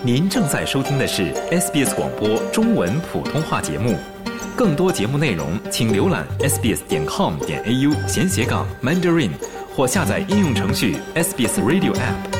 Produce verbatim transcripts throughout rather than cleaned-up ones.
您正在收听的是 S B S 广播中文普通话节目。更多节目内容请浏览 s b s 点 com 点 a u 闲斜杠 Mandarin 或下载应用程序 S B S Radio App。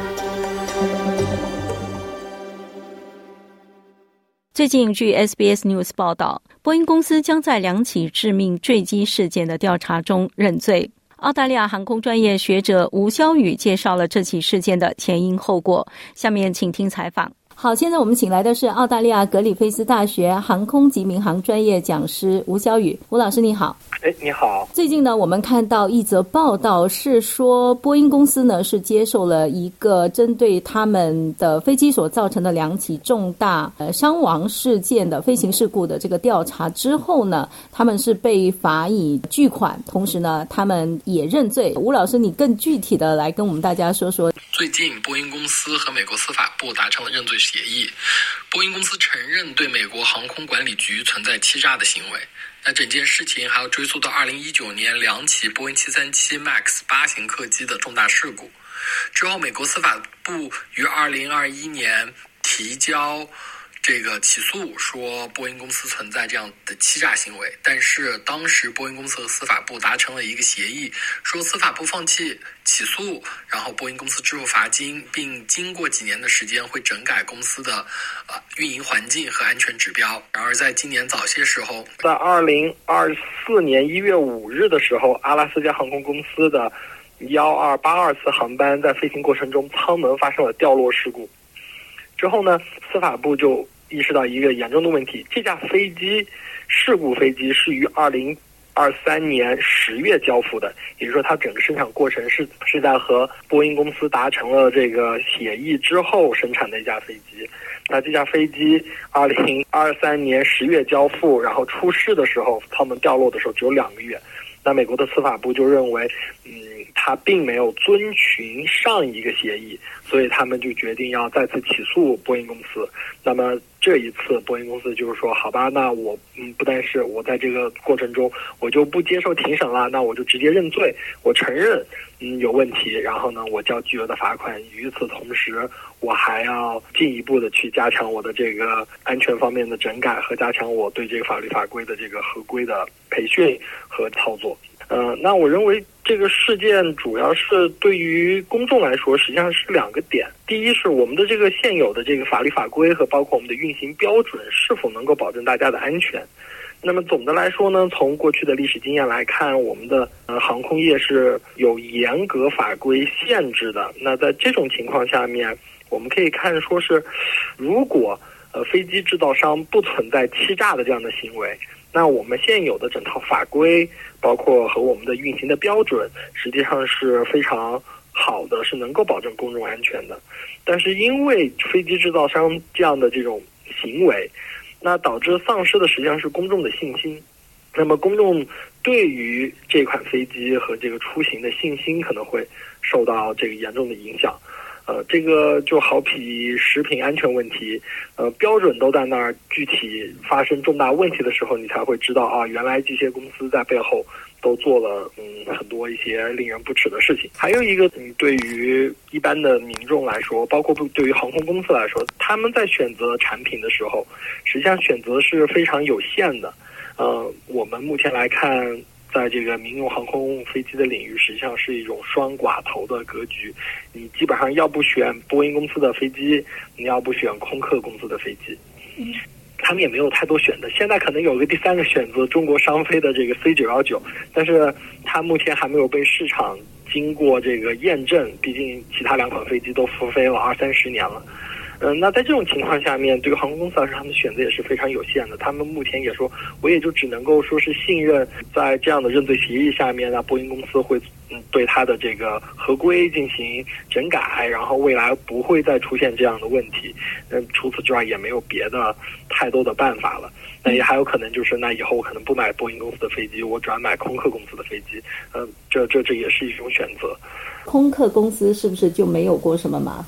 最近据 S B S News 报道，波音公司将在两起致命坠机事件的调查中认罪。澳大利亚航空专业学者吴肖宇介绍了这起事件的前因后果，下面请听采访。好，现在我们请来的是澳大利亚格里菲斯大学航空及民航专业讲师吴肖宇。吴老师你好。 哎，你好。 最近呢，我们看到一则报道，是说波音公司呢是接受了一个针对他们的飞机所造成的两起重大呃伤亡事件的飞行事故的这个调查之后呢，他们是被罚以巨款，同时呢，他们也认罪。吴老师，你更具体的来跟我们大家说说。 最近，波音公司和美国司法部达成了认罪协议。波音公司承认对美国航空管理局存在欺诈的行为。那整件事情还要追溯到二零一九年两起波音七三七 MAX 八型客机的重大事故。之后，美国司法部于二零二一年提交这个起诉，说波音公司存在这样的欺诈行为，但是当时波音公司和司法部达成了一个协议，说司法部放弃起诉，然后波音公司支付罚金，并经过几年的时间会整改公司的呃运营环境和安全指标。然而在今年早些时候， 在二零二四年一月五日的时候，阿拉斯加航空公司的一二八二次航班在飞行过程中舱门发生了掉落事故。之后呢，司法部就意识到一个严重的问题，这架飞机事故飞机是于二零二三年十月交付的，也就是说它整个生产过程是是在和波音公司达成了这个协议之后生产的一架飞机。那这架飞机二零二三年十月交付，然后出事的时候舱门掉落的时候只有两个月。那美国的司法部就认为嗯，他并没有遵循上一个协议，所以他们就决定要再次起诉波音公司。那么这一次波音公司就是说，好吧，那我嗯不但是我在这个过程中我就不接受庭审了，那我就直接认罪，我承认嗯有问题，然后呢我交巨额的罚款。与此同时，我还要进一步的去加强我的这个安全方面的整改和加强我对这个法律法规的这个合规的培训和操作。呃，那我认为这个事件主要是对于公众来说，实际上是两个点。第一是我们的这个现有的这个法律法规和包括我们的运行标准是否能够保证大家的安全。那么总的来说呢，从过去的历史经验来看，我们的呃航空业是有严格法规限制的。那在这种情况下面，我们可以看说是，如果呃飞机制造商不存在欺诈的这样的行为，那我们现有的整套法规，包括和我们的运行的标准，实际上是非常好的，是能够保证公众安全的。但是因为飞机制造商这样的这种行为，那导致丧失的实际上是公众的信心。那么公众对于这款飞机和这个出行的信心可能会受到这个严重的影响。呃，这个就好比食品安全问题，呃，标准都在那儿，具体发生重大问题的时候，你才会知道啊，原来这些公司在背后都做了嗯很多一些令人不齿的事情。还有一个，嗯，对于一般的民众来说，包括对于航空公司来说，他们在选择产品的时候，实际上选择是非常有限的。呃，我们目前来看，在这个民用航空飞机的领域，实际上是一种双寡头的格局。你基本上要不选波音公司的飞机，你要不选空客公司的飞机。嗯，他们也没有太多选择。现在可能有个第三个选择，中国商飞的这个 C 九一九，但是它目前还没有被市场经过这个验证，毕竟其他两款飞机都复飞了二三十年了。嗯，那在这种情况下面，对于航空公司来说，他们选择也是非常有限的。他们目前也说，我也就只能够说是信任，在这样的认罪协议下面呢，波音公司会嗯对它的这个合规进行整改，然后未来不会再出现这样的问题。嗯，除此之外也没有别的太多的办法了。那也还有可能就是，那以后我可能不买波音公司的飞机，我转买空客公司的飞机。嗯，这这这也是一种选择。 空客公司是不是就没有过什么麻烦？ 公司目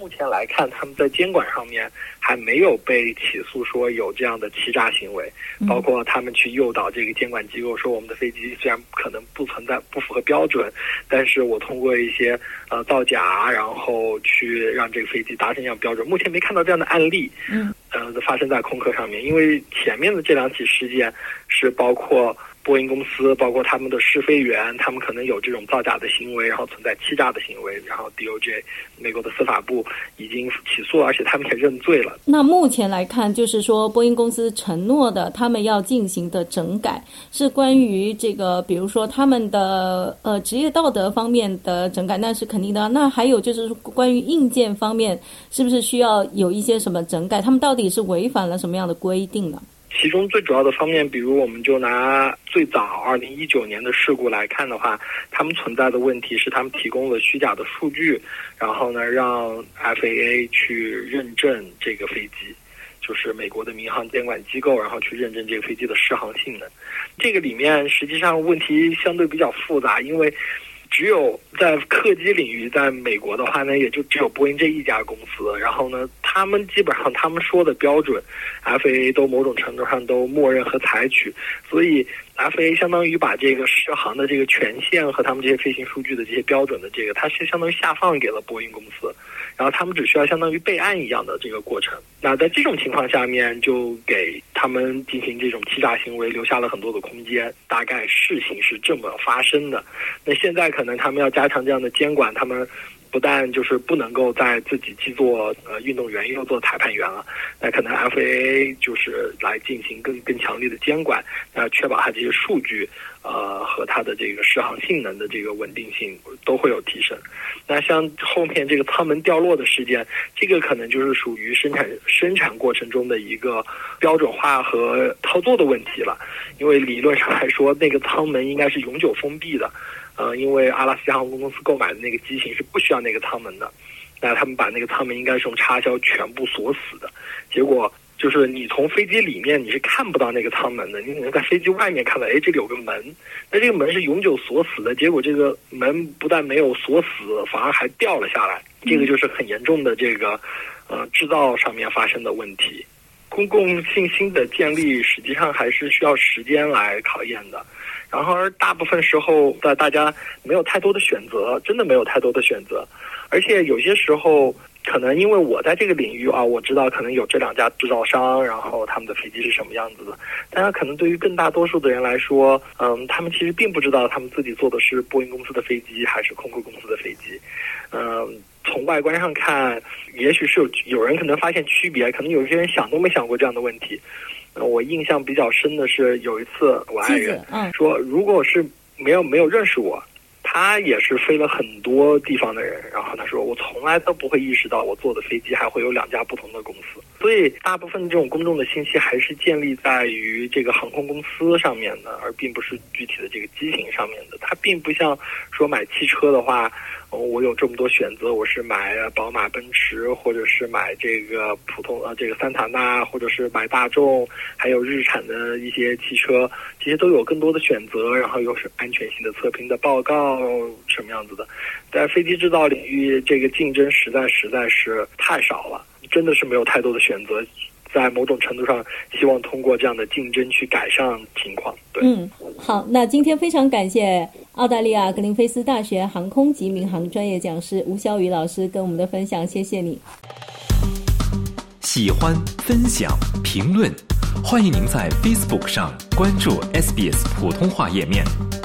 目前来看，他们在监管上面还没有被起诉说有这样的欺诈行为，包括他们去诱导这个监管机构说我们的飞机虽然可能不存在不符合标准，但是我通过一些呃造假，然后去让这个飞机达成这样标准。目前没看到这样的案例，嗯，呃，发生在空客上面，因为前面的这两起事件是包括波音公司，包括他们的试飞员，他们可能有这种造假的行为，然后存在欺诈的行为，然后 D O J 美国的司法部已经起诉了，而且他们也认罪了。 那目前来看，就是说波音公司承诺的他们要进行的整改是关于这个比如说他们的呃职业道德方面的整改，那是肯定的。那还有就是关于硬件方面是不是需要有一些什么整改，他们到底是违反了什么样的规定呢？ 其中最主要的方面，比如我们就拿最早二零一九年的事故来看的话，他们存在的问题是他们提供了虚假的数据，然后呢让 F A A 去认证这个飞机，就是美国的民航监管机构，然后去认证这个飞机的适航性能。这个里面实际上问题相对比较复杂，因为只有在客机领域，在美国的话呢，也就只有波音这一家公司。然后呢，他们基本上他们说的标准 ，F A A 都某种程度上都默认和采取。所以 F A A 相当于把这个适航的这个权限和他们这些飞行数据的这些标准的这个，它是相当于下放给了波音公司。然后他们只需要相当于备案一样的这个过程。那在这种情况下面，就给他们进行这种欺诈行为留下了很多的空间。大概事情是这么发生的。那现在可能他们要加强这样的监管，他们不但就是不能够在自己既做呃运动员又做裁判员了，那可能 F A A 就是来进行更更强力的监管，那确保它这些数据呃和它的这个适航性能的这个稳定性都会有提升。那像后面这个舱门掉落的事件，这个可能就是属于生产生产过程中的一个标准化和操作的问题了。因为理论上来说，那个舱门应该是永久封闭的。呃，因为阿拉斯加航空公司购买的那个机型是不需要那个舱门的，那他们把那个舱门应该是用插销全部锁死的，结果就是你从飞机里面你是看不到那个舱门的，你只能在飞机外面看到，哎，这里有个门，那这个门是永久锁死的，结果这个门不但没有锁死，反而还掉了下来，这个就是很严重的这个呃制造上面发生的问题。公共信心的建立实际上还是需要时间来考验的。然后而大部分时候在大家没有太多的选择，真的没有太多的选择。而且有些时候可能因为我在这个领域啊，我知道可能有这两家制造商，然后他们的飞机是什么样子的，但是可能对于更大多数的人来说，嗯，他们其实并不知道他们自己坐的是波音公司的飞机还是空客公司的飞机。嗯，从外观上看，也许是有有人可能发现区别，可能有些人想都没想过这样的问题。我印象比较深的是有一次我爱人说，如果是没有没有认识我，他也是飞了很多地方的人，然后他说我从来都不会意识到我坐的飞机还会有两家不同的公司。所以大部分这种公众的信息还是建立在于这个航空公司上面的，而并不是具体的这个机型上面的。它并不像说买汽车的话，我有这么多选择，我是买宝马、奔驰，或者是买这个普通呃这个桑塔纳，或者是买大众，还有日产的一些汽车，这些都有更多的选择，然后又是安全性的测评的报告什么样子的。在飞机制造领域，这个竞争实在实在是太少了，真的是没有太多的选择。在某种程度上，希望通过这样的竞争去改善情况。对，嗯， 好，那今天非常感谢澳大利亚格林菲斯大学航空及民航专业讲师吴肖宇老师跟我们的分享，谢谢你。 喜欢、分享、评论，欢迎您在 Facebook 上关注 S B S 普通话页面。